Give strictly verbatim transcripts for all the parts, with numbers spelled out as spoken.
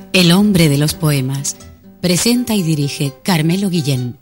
El hombre de los poemas. Presenta y dirige Carmelo Guillén.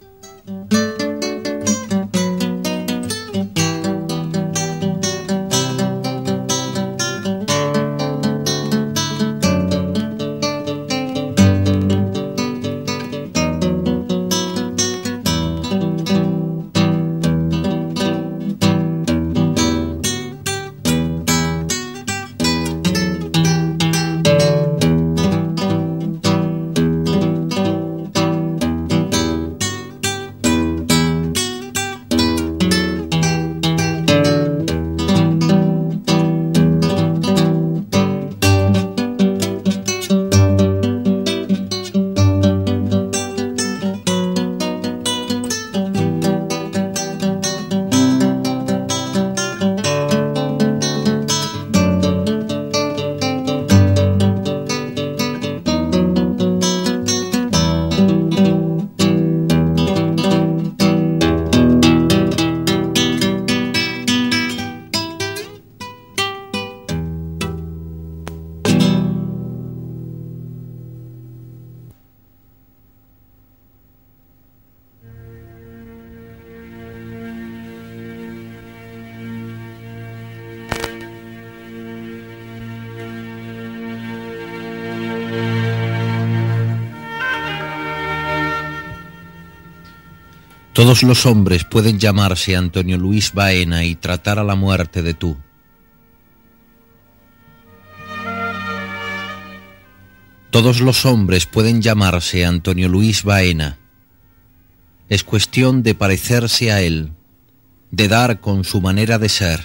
Todos los hombres pueden llamarse Antonio Luis Baena y tratar a la muerte de tú. Todos los hombres pueden llamarse Antonio Luis Baena. Es cuestión de parecerse a él, de dar con su manera de ser.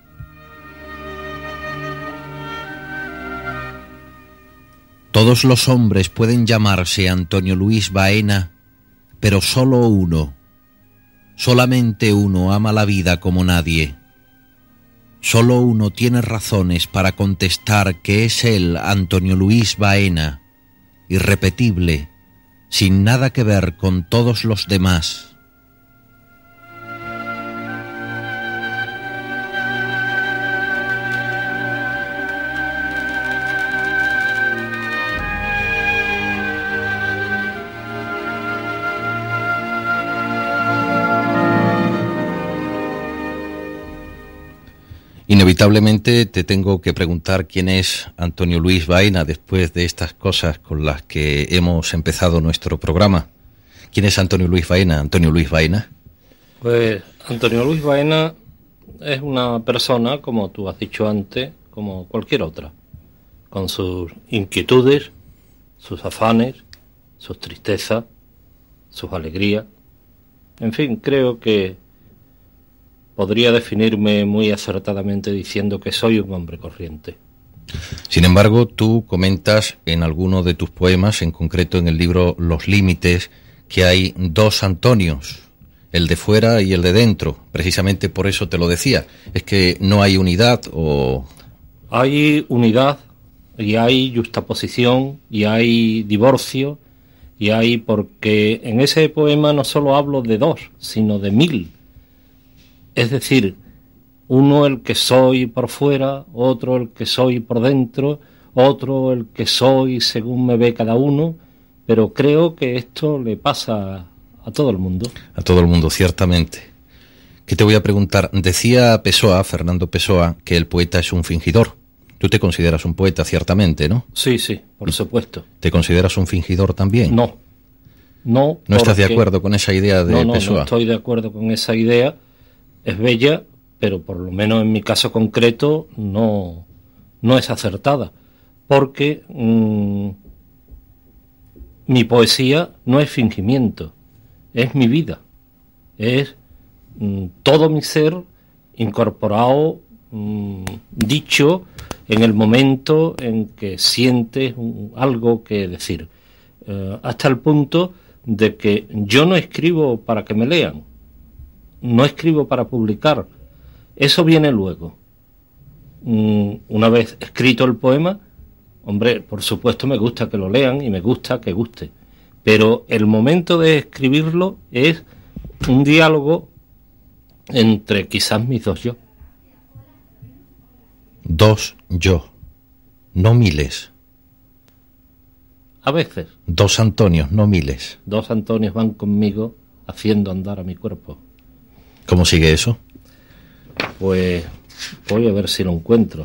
Todos los hombres pueden llamarse Antonio Luis Baena, pero solo uno. Solamente uno ama la vida como nadie. Solo uno tiene razones para contestar que es él, Antonio Luis Baena, irrepetible, sin nada que ver con todos los demás. Inevitablemente te tengo que preguntar quién es Antonio Luis Baena después de estas cosas con las que hemos empezado nuestro programa. ¿Quién es Antonio Luis Baena? Antonio Luis Baena. Pues Antonio Luis Baena es una persona, como tú has dicho antes, como cualquier otra, con sus inquietudes, sus afanes, sus tristezas, sus alegrías. En fin, creo que podría definirme muy acertadamente diciendo que soy un hombre corriente. Sin embargo, tú comentas en alguno de tus poemas, en concreto en el libro Los Límites, que hay dos Antonios, el de fuera y el de dentro. Precisamente por eso te lo decía. ¿Es que no hay unidad o...? Hay unidad y hay justaposición y hay divorcio y hay... porque en ese poema no solo hablo de dos, sino de mil. Es decir, uno el que soy por fuera, otro el que soy por dentro, otro el que soy según me ve cada uno, pero creo que esto le pasa a todo el mundo. A todo el mundo, ciertamente. ¿Qué te voy a preguntar? Decía Pessoa, Fernando Pessoa, que el poeta es un fingidor. Tú te consideras un poeta, ciertamente, ¿no? Sí, sí, por supuesto. ¿Te consideras un fingidor también? No. No. ¿No estás de acuerdo con esa idea de no, no, Pessoa? No estoy de acuerdo con esa idea. Es bella, pero por lo menos en mi caso concreto no, no es acertada, porque mmm, mi poesía no es fingimiento, es mi vida, es mmm, todo mi ser incorporado, mmm, dicho en el momento en que sientes un, algo que decir, uh, hasta el punto de que yo no escribo para que me lean. No escribo para publicar, eso viene luego. Una vez escrito el poema, hombre, por supuesto me gusta que lo lean y me gusta que guste, pero el momento de escribirlo es un diálogo entre quizás mis dos yo. Dos yo, no miles. A veces. Dos Antonios, no miles. Dos Antonios van conmigo haciendo andar a mi cuerpo. ¿Cómo sigue eso? Pues voy a ver si lo encuentro.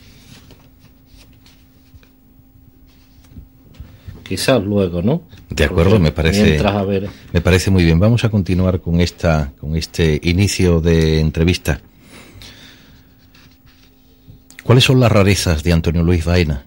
Quizás luego, ¿no? De acuerdo, me parece, mientras, a ver... me parece muy bien. Vamos a continuar con esta, con este inicio de entrevista. ¿Cuáles son las rarezas de Antonio Luis Baena?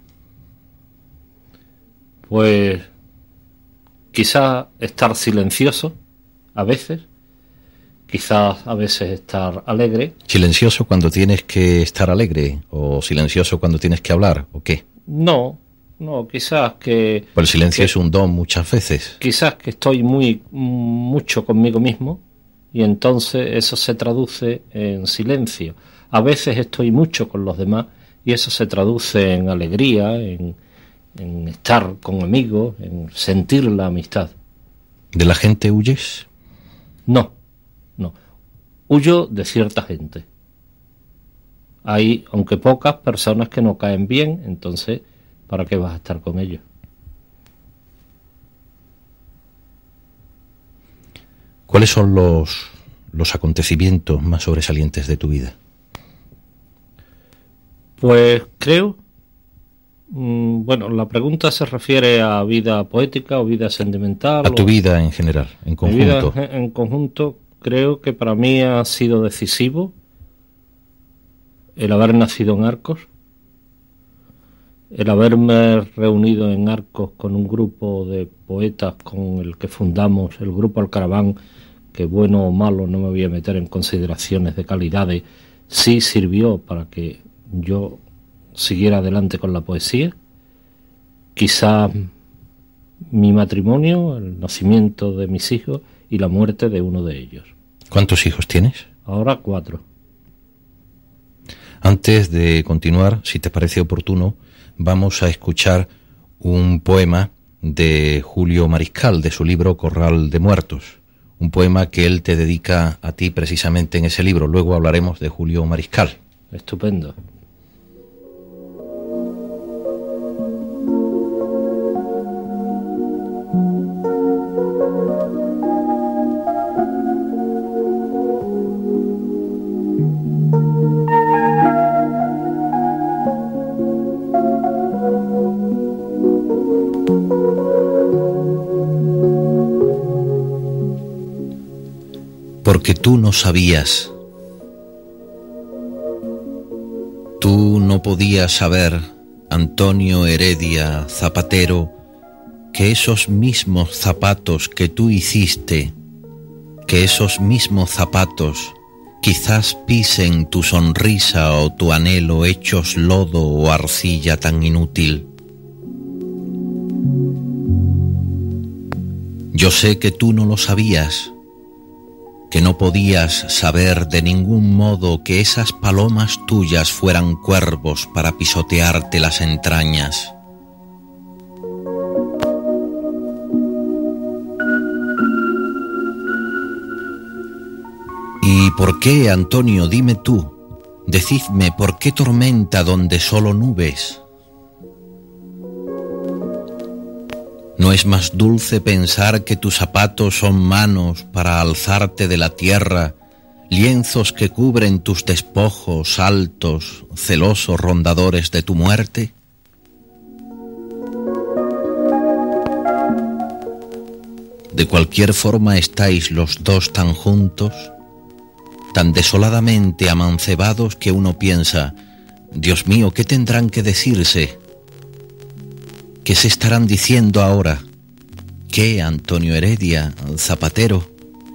Pues quizás estar silencioso a veces, quizás a veces estar alegre. ¿Silencioso cuando tienes que estar alegre o silencioso cuando tienes que hablar o qué? No, no, quizás que... Pues el silencio que, es un don muchas veces. Quizás que estoy muy mucho conmigo mismo y entonces eso se traduce en silencio. A veces estoy mucho con los demás y eso se traduce en alegría, en, en estar con amigos, en sentir la amistad. ¿De la gente huyes? No, no. Huyo de cierta gente. Hay, aunque pocas, personas que no caen bien, entonces, ¿para qué vas a estar con ellos? ¿Cuáles son los, los acontecimientos más sobresalientes de tu vida? Pues creo, mmm, bueno, la pregunta se refiere a vida poética o vida sentimental. A tu o... vida en general, en conjunto. Mi vida en conjunto, creo que para mí ha sido decisivo el haber nacido en Arcos, el haberme reunido en Arcos con un grupo de poetas con el que fundamos el grupo Alcaraván, que bueno o malo, no me voy a meter en consideraciones de calidades, sí sirvió para que yo siguiera adelante con la poesía. Quizá mi matrimonio, el nacimiento de mis hijos y la muerte de uno de ellos. ¿Cuántos hijos tienes? Ahora cuatro. Antes de continuar, si te parece oportuno, vamos a escuchar un poema de Julio Mariscal, de su libro Corral de Muertos. Un poema que él te dedica a ti precisamente en ese libro. Luego hablaremos de Julio Mariscal. Estupendo. Porque tú no sabías, tú no podías saber, Antonio Heredia, zapatero, que esos mismos zapatos que tú hiciste, que esos mismos zapatos quizás pisen tu sonrisa o tu anhelo hechos lodo o arcilla tan inútil. Yo sé que tú no lo sabías, que no podías saber de ningún modo que esas palomas tuyas fueran cuervos para pisotearte las entrañas. ¿Y por qué, Antonio, dime tú, decidme por qué tormenta donde solo nubes? ¿No es más dulce pensar que tus zapatos son manos para alzarte de la tierra, lienzos que cubren tus despojos altos, celosos rondadores de tu muerte? De cualquier forma estáis los dos tan juntos, tan desoladamente amancebados que uno piensa, Dios mío, ¿qué tendrán que decirse? ¿Qué se estarán diciendo ahora? ¿Qué, Antonio Heredia, zapatero?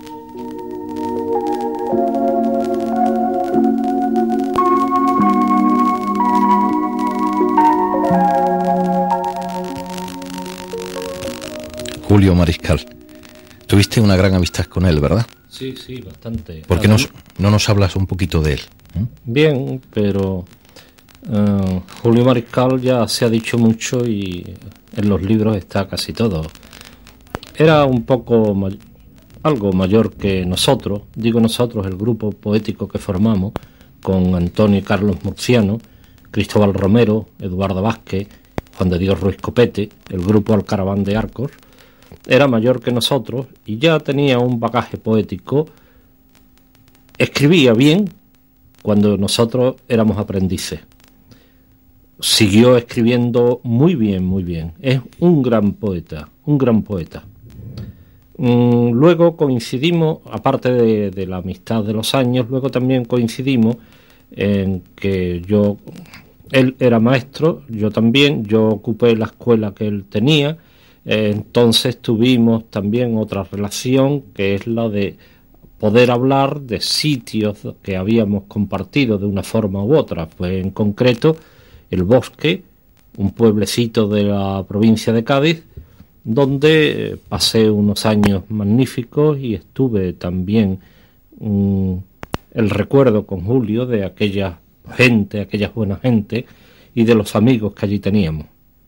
Julio Mariscal. Tuviste una gran amistad con él, ¿verdad? Sí, sí, bastante. ¿Por qué no, no nos hablas un poquito de él? ¿Eh? Bien, pero uh, Julio Mariscal ya se ha dicho mucho y en los libros está casi todo. Era un poco may- algo mayor que nosotros, digo nosotros, el grupo poético que formamos, con Antonio y Carlos Murciano, Cristóbal Romero, Eduardo Vázquez, Juan de Dios Ruiz Copete, el grupo Alcaraván de Arcos, era mayor que nosotros y ya tenía un bagaje poético. Escribía bien cuando nosotros éramos aprendices. Siguió escribiendo muy bien, muy bien. Es un gran poeta, un gran poeta. Mm, luego coincidimos, aparte de, de la amistad de los años, luego también coincidimos en que yo, él era maestro, yo también, yo ocupé la escuela que él tenía, eh, entonces tuvimos también otra relación que es la de poder hablar de sitios que habíamos compartido de una forma u otra. Pues en concreto El Bosque, un pueblecito de la provincia de Cádiz, donde pasé unos años magníficos y estuve también mmm, el recuerdo con Julio de aquella gente, aquella buena gente y de los amigos que allí teníamos.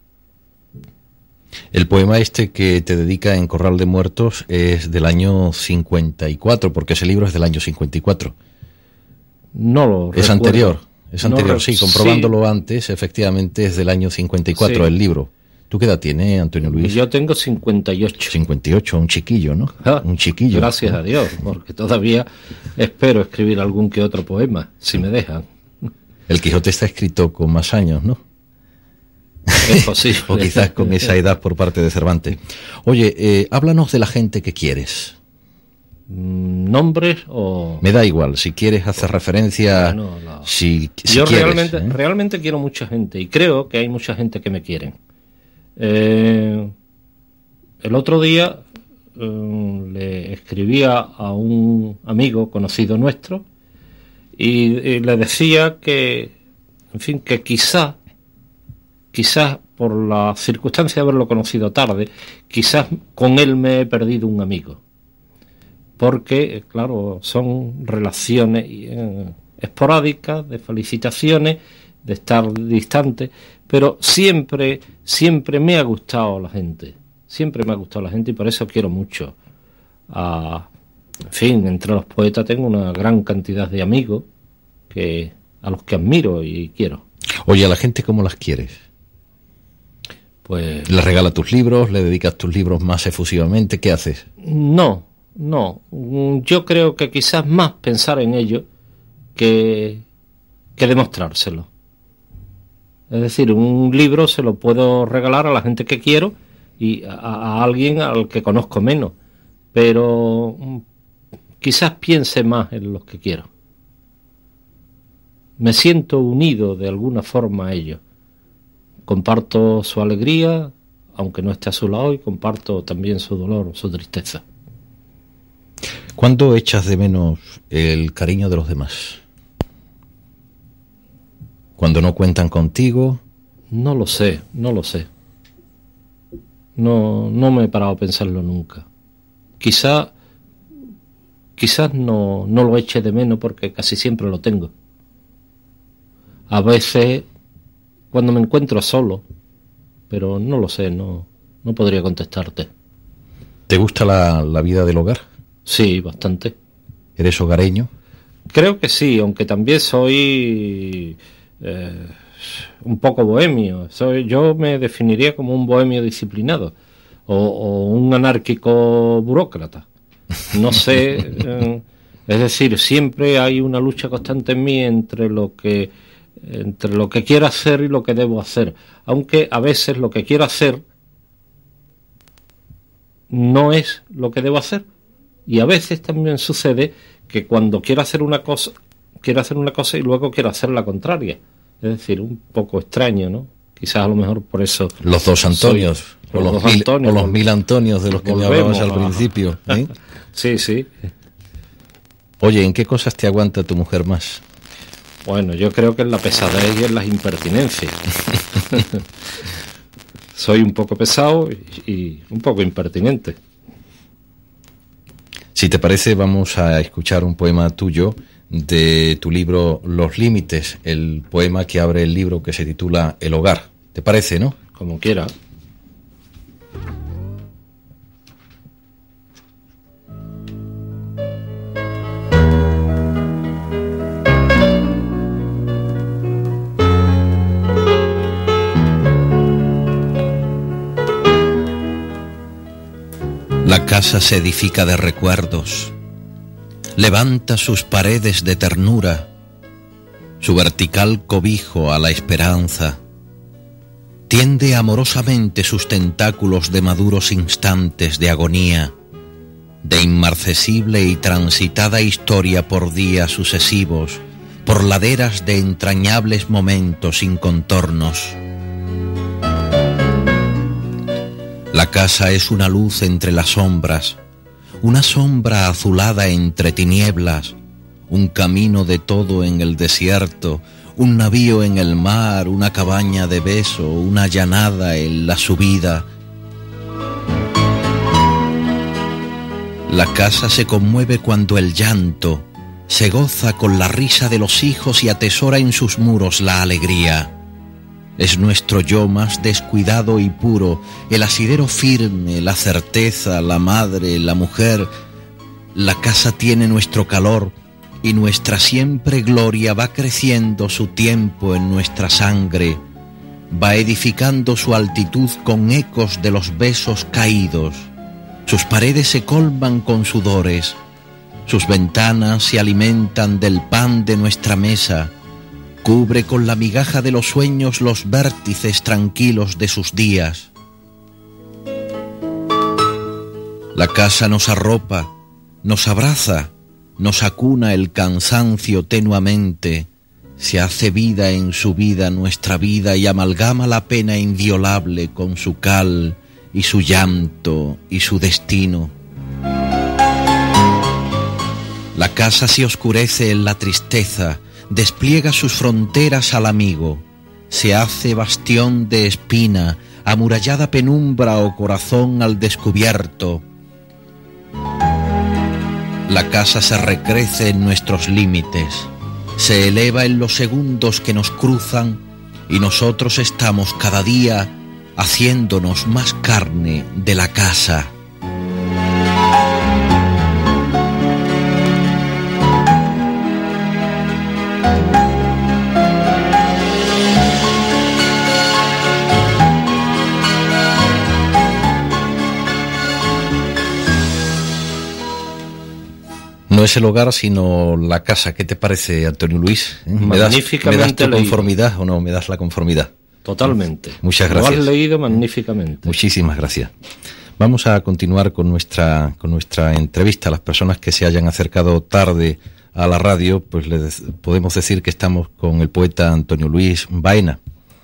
El poema este que te dedica en Corral de Muertos es del año cincuenta y cuatro, porque ese libro es del año cincuenta y cuatro. No lo Es recuerdo. anterior, es anterior, No, sí, comprobándolo sí. antes, efectivamente es del año cincuenta y cuatro, sí. El libro. ¿Tú qué edad tiene, Antonio Luis? Yo tengo cincuenta y ocho. cincuenta y ocho, un chiquillo, ¿no? Ah, un chiquillo. Gracias, ¿no? A Dios, porque todavía espero escribir algún que otro poema, si me dejan. El Quijote está escrito con más años, ¿no? Es posible. O quizás con esa edad por parte de Cervantes. Oye, eh, háblanos de la gente que quieres. ¿Nombres o...? Me da igual, si quieres hacer referencia... Bueno, no. si, si Yo quieres, realmente, ¿eh? realmente quiero mucha gente y creo que hay mucha gente que me quieren. Eh, el otro día eh, le escribía a un amigo conocido nuestro y, y le decía que, en fin, que quizá, quizás por la circunstancia de haberlo conocido tarde, quizás con él me he perdido un amigo. Porque, claro, son relaciones eh, esporádicas, de felicitaciones, de estar distante, pero siempre, siempre me ha gustado la gente, siempre me ha gustado la gente y por eso quiero mucho. Ah, en fin, entre los poetas tengo una gran cantidad de amigos que a los que admiro y quiero. Oye, ¿a la gente cómo las quieres? Pues... ¿Le regalas tus libros? ¿Le dedicas tus libros más efusivamente? ¿Qué haces? No, no. Yo creo que quizás más pensar en ello que, que demostrárselo. Es decir, un libro se lo puedo regalar a la gente que quiero y a, a alguien al que conozco menos, pero quizás piense más en los que quiero. Me siento unido de alguna forma a ellos. Comparto su alegría, aunque no esté a su lado, y comparto también su dolor, su tristeza. ¿Cuándo echas de menos el cariño de los demás? ¿Cuando no cuentan contigo? No lo sé, no lo sé. No, no me he parado a pensarlo nunca. Quizá, quizás no, no lo eche de menos porque casi siempre lo tengo. A veces, cuando me encuentro solo, pero no lo sé, no, no podría contestarte. ¿Te gusta la, la vida del hogar? Sí, bastante. ¿Eres hogareño? Creo que sí, aunque también soy... Eh, un poco bohemio. Soy, yo me definiría como un bohemio disciplinado o, o un anárquico burócrata. No sé, eh, es decir, siempre hay una lucha constante en mí entre lo que entre lo que quiero hacer y lo que debo hacer, aunque a veces lo que quiero hacer no es lo que debo hacer, y a veces también sucede que cuando quiero hacer una cosa quiero hacer una cosa y luego quiero hacer la contraria. Es decir, un poco extraño, ¿no? Quizás a lo mejor por eso... Los dos Antonios, soy, o, los dos mil, Antonios, o los mil Antonios de los que me hablabas al principio. ¿eh? Sí, sí. Oye, ¿en qué cosas te aguanta tu mujer más? Bueno, yo creo que en la pesadez y en las impertinencias. Soy un poco pesado y, y un poco impertinente. Si te parece, vamos a escuchar un poema tuyo de tu libro Los Límites, el poema que abre el libro que se titula El Hogar. ¿Te parece, no? Como quiera. casa se edifica de recuerdos, levanta sus paredes de ternura, su vertical cobijo a la esperanza, tiende amorosamente sus tentáculos de maduros instantes de agonía, de inmarcesible y transitada historia por días sucesivos, por laderas de entrañables momentos sin contornos. La casa es una luz entre las sombras, una sombra azulada entre tinieblas, un camino de todo en el desierto, un navío en el mar, una cabaña de beso, una llanada en la subida. La casa se conmueve cuando el llanto, se goza con la risa de los hijos y atesora en sus muros la alegría. Es nuestro yo más descuidado y puro, el asidero firme, la certeza, la madre, la mujer. La casa tiene nuestro calor y nuestra siempre gloria va creciendo su tiempo en nuestra sangre, va edificando su altitud con ecos de los besos caídos. Sus paredes se colman con sudores, sus ventanas se alimentan del pan de nuestra mesa, cubre con la migaja de los sueños los vértices tranquilos de sus días. La casa nos arropa, nos abraza, nos acuna el cansancio tenuamente, se hace vida en su vida nuestra vida y amalgama la pena inviolable con su cal y su llanto y su destino. La casa se oscurece en la tristeza, despliega sus fronteras al amigo, se hace bastión de espina, amurallada penumbra o corazón al descubierto. La casa se recrece en nuestros límites, se eleva en los segundos que nos cruzan y nosotros estamos cada día haciéndonos más carne de la casa. No es el hogar, sino la casa. ¿Qué te parece, Antonio Luis? ¿Me das, ¿me das tu conformidad o no me das la conformidad? Totalmente. Muchas gracias. Lo has leído magníficamente. Muchísimas gracias. Vamos a continuar con nuestra, con nuestra entrevista. A las personas que se hayan acercado tarde a la radio, pues les podemos decir que estamos con el poeta Antonio Luis Baena.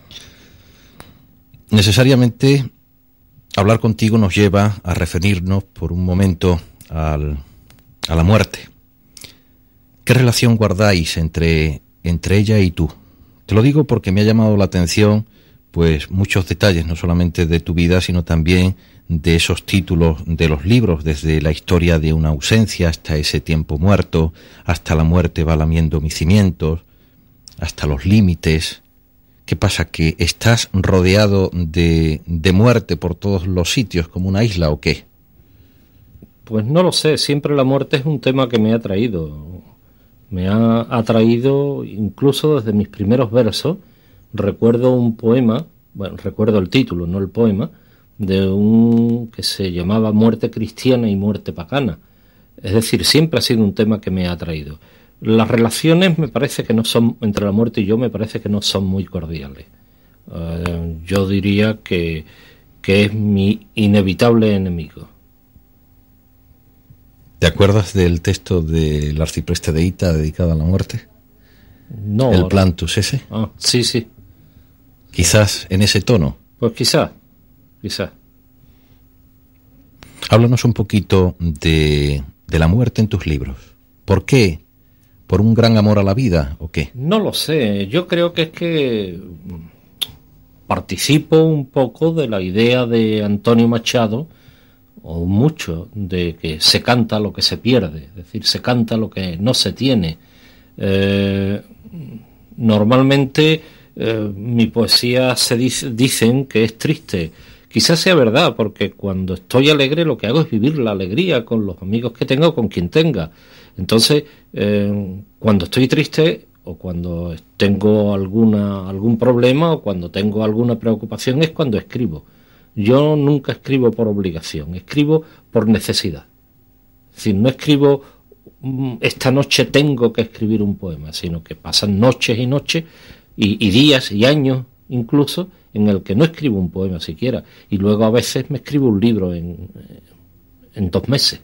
Necesariamente, hablar contigo nos lleva a referirnos por un momento al... a la muerte. ¿Qué relación guardáis entre, entre ella y tú? Te lo digo porque me ha llamado la atención pues muchos detalles, no solamente de tu vida, sino también de esos títulos de los libros, desde la historia de una ausencia hasta ese tiempo muerto, hasta la muerte va lamiendo mis cimientos, hasta los límites. ¿Qué pasa? ¿Que estás rodeado de, de muerte por todos los sitios como una isla o qué? Pues no lo sé, siempre la muerte es un tema que me ha atraído. Me ha atraído incluso desde mis primeros versos. Recuerdo un poema, bueno, recuerdo el título, no el poema, de un que se llamaba Muerte cristiana y muerte pagana. Es decir, siempre ha sido un tema que me ha atraído. Las relaciones me parece que no son, entre la muerte y yo, me parece que no son muy cordiales. Uh, yo diría que, que es mi inevitable enemigo. ¿Te acuerdas del texto del arcipreste de Hita dedicado a la muerte? No. El Plantus ese. Ah, sí, sí. Quizás en ese tono. Pues quizás, quizás. Háblanos un poquito de, de la muerte en tus libros. ¿Por qué? ¿Por un gran amor a la vida o qué? No lo sé. Yo creo que es que participo un poco de la idea de Antonio Machado, o mucho, de que se canta lo que se pierde, es decir, se canta lo que no se tiene. Eh, normalmente eh, mi poesía se dice, dicen que es triste. Quizás sea verdad, porque cuando estoy alegre lo que hago es vivir la alegría con los amigos que tenga o con quien tenga. Entonces, eh, cuando estoy triste o cuando tengo alguna algún problema o cuando tengo alguna preocupación es cuando escribo. Yo nunca escribo por obligación, escribo por necesidad. Es decir, no escribo esta noche tengo que escribir un poema, sino que pasan noches y noches y, y días y años incluso en el que no escribo un poema siquiera, y luego a veces me escribo un libro en, en dos meses.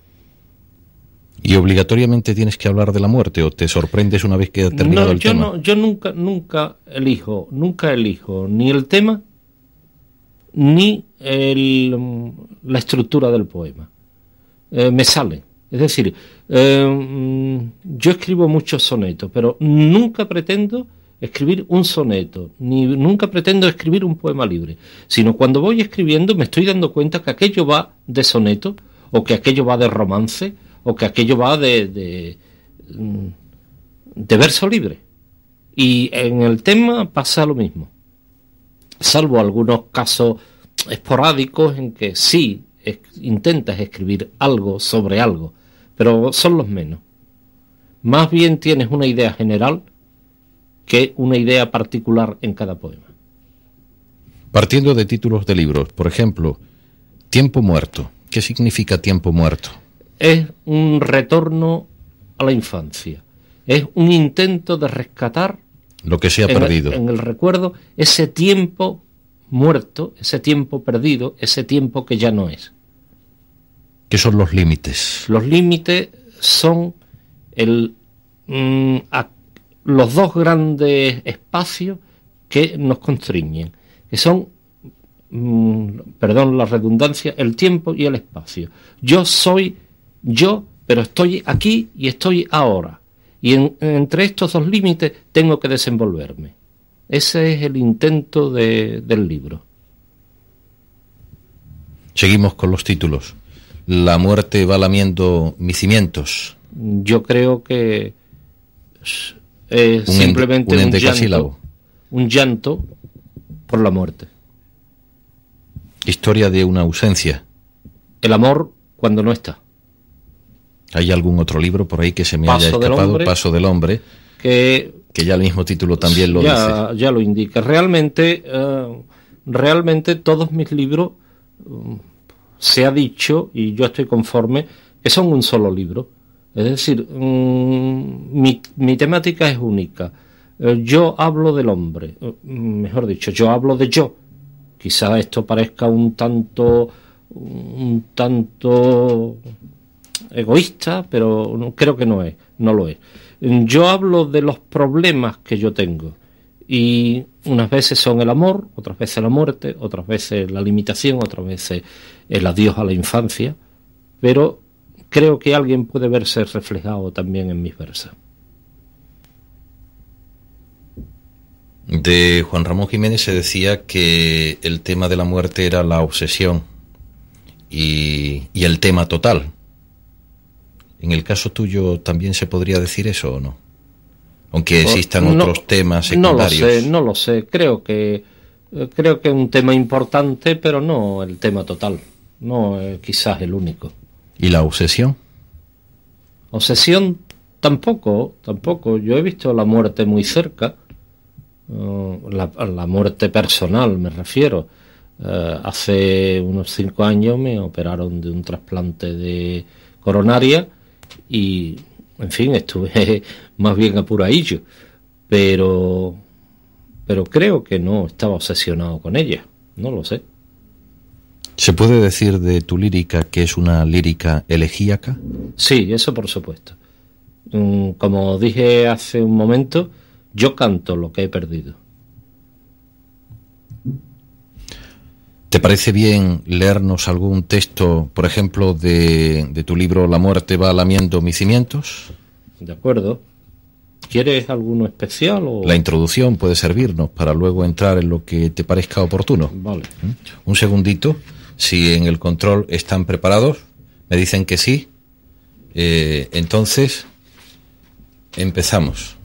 ¿Y obligatoriamente tienes que hablar de la muerte o te sorprendes una vez que ha terminado no, el yo tema? No, yo nunca, nunca elijo, nunca elijo ni el tema ni el, la estructura del poema. Eh, me sale. Es decir, eh, yo escribo muchos sonetos, pero nunca pretendo escribir un soneto, ni nunca pretendo escribir un poema libre, sino cuando voy escribiendo me estoy dando cuenta que aquello va de soneto, o que aquello va de romance, o que aquello va de, de, de verso libre. Y en el tema pasa lo mismo, salvo algunos casos esporádicos en que sí es, intentas escribir algo sobre algo, pero son los menos. Más bien tienes una idea general que una idea particular en cada poema. Partiendo de títulos de libros, por ejemplo, Tiempo muerto. ¿Qué significa tiempo muerto? Es un retorno a la infancia. Es un intento de rescatar lo que se ha en perdido. El, en el recuerdo ese tiempo muerto, ese tiempo perdido, ese tiempo que ya no es. ¿Qué son los límites? Los límites son el, mm, a, los dos grandes espacios que nos constriñen, que son, mmm, perdón la redundancia, el tiempo y el espacio. Yo soy yo, pero estoy aquí y estoy ahora. Y en, entre estos dos límites tengo que desenvolverme. Ese es el intento de, del libro. Seguimos con los títulos. La muerte va lamiendo mis cimientos. Yo creo que es un simplemente un, un, llanto, un llanto por la muerte. Historia de una ausencia. El amor cuando no está. ¿Hay algún otro libro por ahí que se me Paso haya escapado? Del hombre, Paso del hombre. Que, que ya el mismo título también lo ya, dice. Ya lo indica. Realmente, uh, realmente todos mis libros, uh, se ha dicho, y yo estoy conforme, que son un solo libro. Es decir, um, mi, mi temática es única. Uh, yo hablo del hombre, uh, mejor dicho, yo hablo de yo. Quizá esto parezca un tanto, un tanto egoísta, pero creo que no es, no lo es. Yo hablo de los problemas que yo tengo, y unas veces son el amor, otras veces la muerte, otras veces la limitación, otras veces el adiós a la infancia, pero creo que alguien puede verse reflejado también en mis versos. De Juan Ramón Jiménez se decía que el tema de la muerte era la obsesión y, y el tema total. ¿En el caso tuyo también se podría decir eso o no? Aunque existan no, otros temas secundarios. No lo sé, no lo sé. Creo que creo que es un tema importante, pero no el tema total. No es quizás el único. ¿Y la obsesión? Obsesión tampoco, tampoco. Yo he visto la muerte muy cerca. Uh, la, la muerte personal, me refiero. Uh, hace unos cinco años me operaron de un trasplante de coronaria y, en fin, estuve más bien apuradillo, pero pero creo que no estaba obsesionado con ella, no lo sé. ¿Se puede decir de tu lírica que es una lírica elegíaca? Sí, eso por supuesto. Mm, como dije hace un momento, yo canto lo que he perdido. ¿Te parece bien leernos algún texto, por ejemplo, de, de tu libro La muerte va lamiendo mis cimientos? De acuerdo. ¿Quieres alguno especial? O... La introducción puede servirnos para luego entrar en lo que te parezca oportuno. Vale. Un segundito. Si en el control están preparados, me dicen que sí. Eh, entonces, empezamos.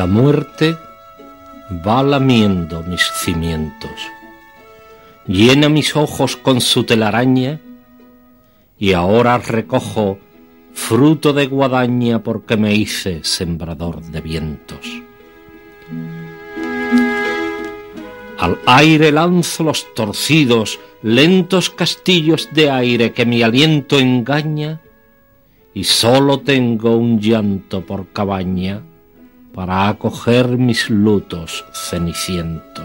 La muerte va lamiendo mis cimientos, llena mis ojos con su telaraña, y ahora recojo fruto de guadaña porque me hice sembrador de vientos. Al aire lanzo los torcidos, lentos castillos de aire que mi aliento engaña, y solo tengo un llanto por cabaña para acoger mis lutos cenicientos.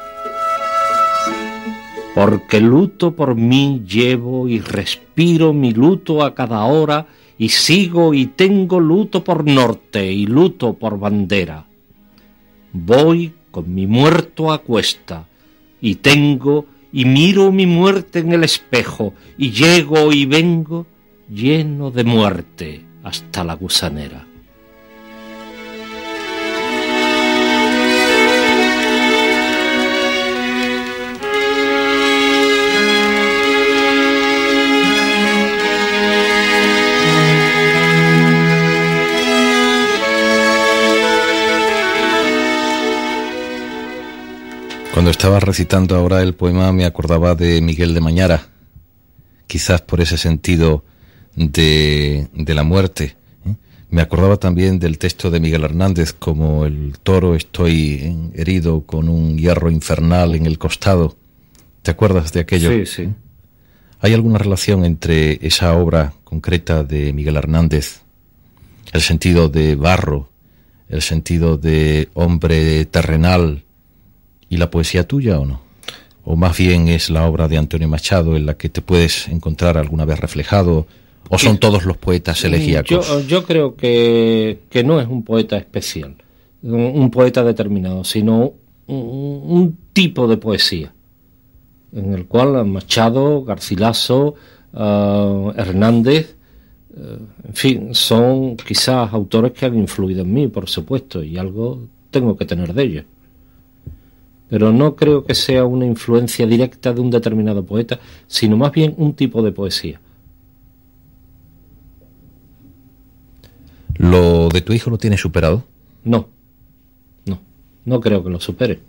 Porque luto por mí llevo y respiro mi luto a cada hora, y sigo y tengo luto por norte y luto por bandera. Voy con mi muerto a cuesta, y tengo y miro mi muerte en el espejo, y llego y vengo lleno de muerte hasta la gusanera. Cuando estaba recitando ahora el poema me acordaba de Miguel de Mañara, quizás por ese sentido de, de la muerte. ¿eh? Me acordaba también del texto de Miguel Hernández, como el toro estoy herido con un hierro infernal en el costado. ¿Te acuerdas de aquello? Sí, sí. ¿Hay alguna relación entre esa obra concreta de Miguel Hernández, el sentido de barro, el sentido de hombre terrenal, y la poesía tuya o no? ¿O más bien es la obra de Antonio Machado en la que te puedes encontrar alguna vez reflejado? ¿O son todos los poetas elegíacos? Yo, yo creo que, que no es un poeta especial, un, un poeta determinado, sino un, un tipo de poesía, en el cual Machado, Garcilaso, uh, Hernández, uh, en fin, son quizás autores que han influido en mí, por supuesto, y algo tengo que tener de ellos. Pero no creo que sea una influencia directa de un determinado poeta, sino más bien un tipo de poesía. ¿Lo de tu hijo lo tienes superado? No, no, no creo que lo supere.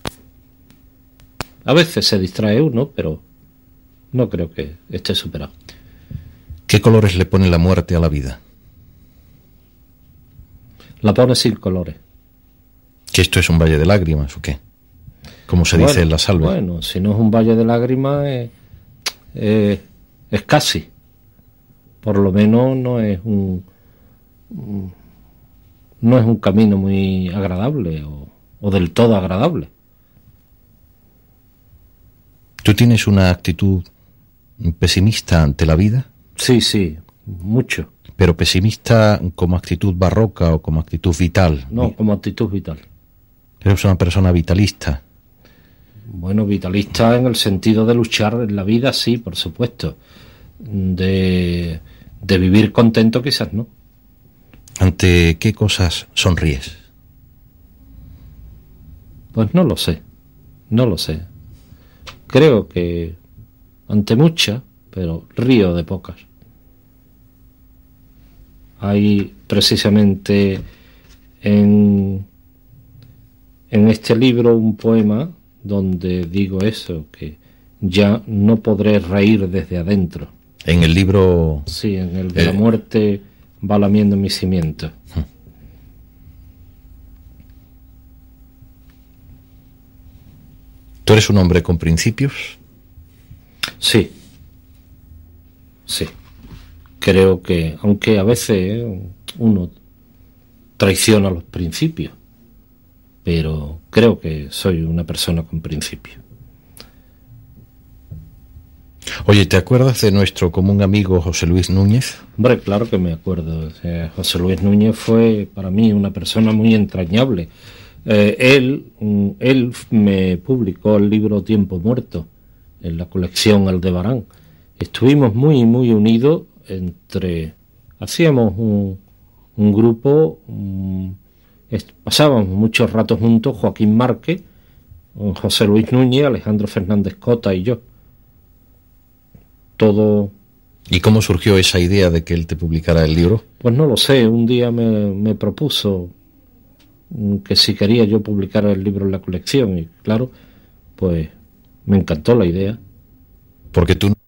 A veces se distrae uno, pero no creo que esté superado. ¿Qué colores le pone la muerte a la vida? La pone sin colores. ¿Que esto es un valle de lágrimas o qué? Como se bueno, dice en la salva. Bueno, si no es un valle de lágrimas, eh, eh, es casi. Por lo menos no es un, un no es un camino muy agradable o, o del todo agradable. ¿Tú tienes una actitud pesimista ante la vida? Sí, sí, mucho. ¿Pero pesimista como actitud barroca o como actitud vital? No, como actitud vital. ¿Eres una persona vitalista? Bueno, vitalista en el sentido de luchar en la vida, sí, por supuesto. De, de vivir contento, quizás no. ¿Ante qué cosas sonríes? Pues no lo sé, no lo sé. Creo que ante muchas, pero río de pocas. Hay precisamente en, en este libro un poema donde digo eso, que ya no podré reír desde adentro. En el libro... Sí, en el de eh... la muerte va lamiendo mis cimientos. ¿Tú eres un hombre con principios? Sí, sí. Creo que, aunque a veces uno traiciona los principios, pero creo que soy una persona con principios. Oye, ¿te acuerdas de nuestro común amigo José Luis Núñez? Hombre, claro que me acuerdo. O sea, José Luis Núñez fue para mí una persona muy entrañable. Eh, él, él me publicó el libro Tiempo Muerto en la colección Aldebarán. Estuvimos muy, muy unidos entre... Hacíamos un, un grupo... Un, pasábamos muchos ratos juntos, Joaquín Márquez, José Luis Núñez, Alejandro Fernández Cota y yo. Todo... ¿Y cómo surgió esa idea de que él te publicara el libro? Pues no lo sé, un día me, me propuso que si quería yo publicar el libro en la colección, y claro, pues me encantó la idea. Porque tú